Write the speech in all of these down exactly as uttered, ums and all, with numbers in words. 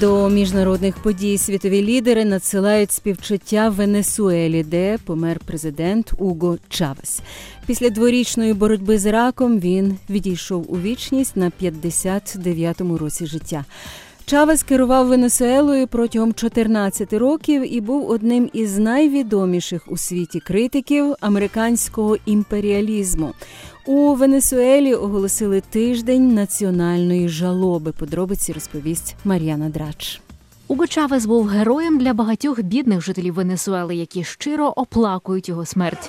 До міжнародних подій світові лідери надсилають співчуття Венесуелі, де помер президент Уго Чавес. Після дворічної боротьби з раком він відійшов у вічність на п'ятдесят дев'ятому році життя. Чавес керував Венесуелою протягом чотирнадцяти років і був одним із найвідоміших у світі критиків американського імперіалізму. У Венесуелі оголосили тиждень національної жалоби. Подробиці розповість Мар'яна Драч. Уго Чавес був героєм для багатьох бідних жителів Венесуели, які щиро оплакують його смерть.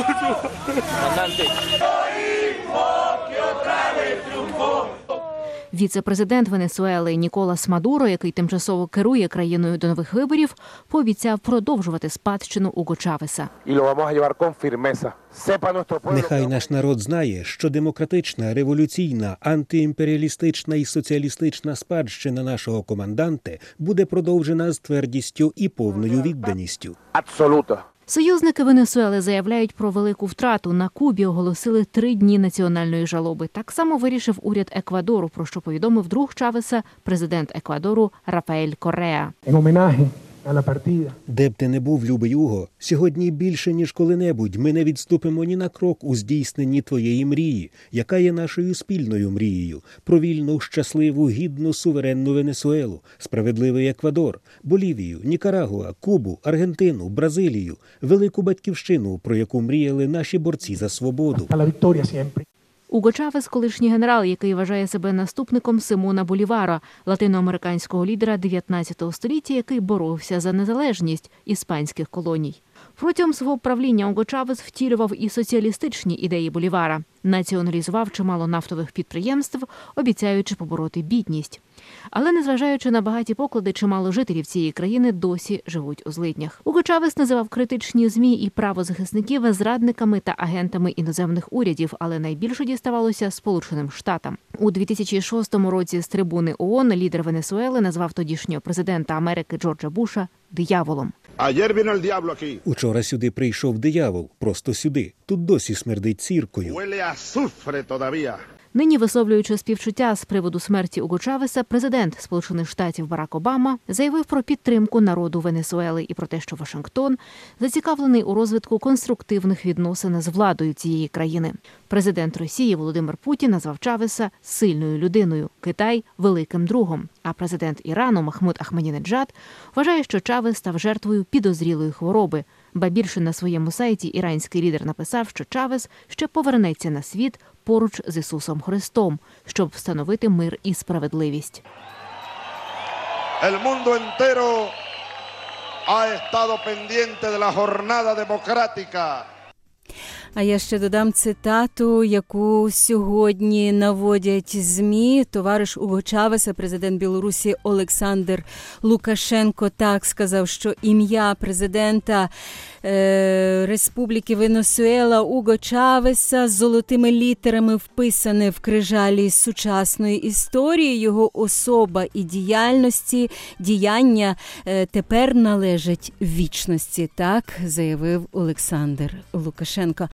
Віце-президент Венесуели Ніколас Мадуро, який тимчасово керує країною до нових виборів, пообіцяв продовжувати спадщину Уго Чавеса. Нехай наш народ знає, що демократична, революційна, антиімперіалістична і соціалістична спадщина нашого команданте буде продовжена з твердістю і повною відданістю. Союзники Венесуели заявляють про велику втрату. На Кубі оголосили три дні національної жалоби. Так само вирішив уряд Еквадору, про що повідомив друг Чавеса, президент Еквадору Рафаель Корреа. Де б ти не був, любий Уго, сьогодні більше, ніж коли-небудь, ми не відступимо ні на крок у здійсненні твоєї мрії, яка є нашою спільною мрією, про вільну, щасливу, гідну, суверенну Венесуелу, справедливий Еквадор, Болівію, Нікарагуа, Кубу, Аргентину, Бразилію, велику батьківщину, про яку мріяли наші борці за свободу. Уго Чавес – колишній генерал, який вважає себе наступником Симона Болівара, латиноамериканського лідера дев'ятнадцятого століття, який боровся за незалежність іспанських колоній. Протягом свого правління Уго Чавес втілював і соціалістичні ідеї Болівара, націоналізував чимало нафтових підприємств, обіцяючи побороти бідність. Але, незважаючи на багаті поклади, чимало жителів цієї країни досі живуть у злиднях. Уго Чавес називав критичні ЗМІ і правозахисників зрадниками та агентами іноземних урядів, але найбільше діставалося Сполученим Штатам. У дві тисячі шостому році з трибуни ООН лідер Венесуели назвав тодішнього президента Америки Джорджа Буша дияволом. Учора сюди прийшов диявол, просто сюди. Тут досі смердить ціркою. Нині, висловлюючи співчуття з приводу смерті Уго Чавеса, президент Сполучених Штатів Барак Обама заявив про підтримку народу Венесуели і про те, що Вашингтон зацікавлений у розвитку конструктивних відносин з владою цієї країни. Президент Росії Володимир Путін назвав Чавеса сильною людиною, Китай – великим другом. А президент Ірану Махмуд Ахмадінеджад вважає, що Чавес став жертвою підозрілої хвороби. Ба більше, на своєму сайті іранський лідер написав, що Чавес ще повернеться на світ поруч з Ісусом Христом, щоб встановити мир і справедливість. El mundo entero ha estado pendiente de la jornada democrática. А я ще додам цитату, яку сьогодні наводять ЗМІ. Товариш Уго Чавеса, президент Білорусі Олександр Лукашенко, так сказав, що ім'я президента е, Республіки Венесуела Уго Чавеса з золотими літерами вписане в крижалі сучасної історії. Його особа і діяльності, діяння е, тепер належать вічності, так заявив Олександр Лукашенко.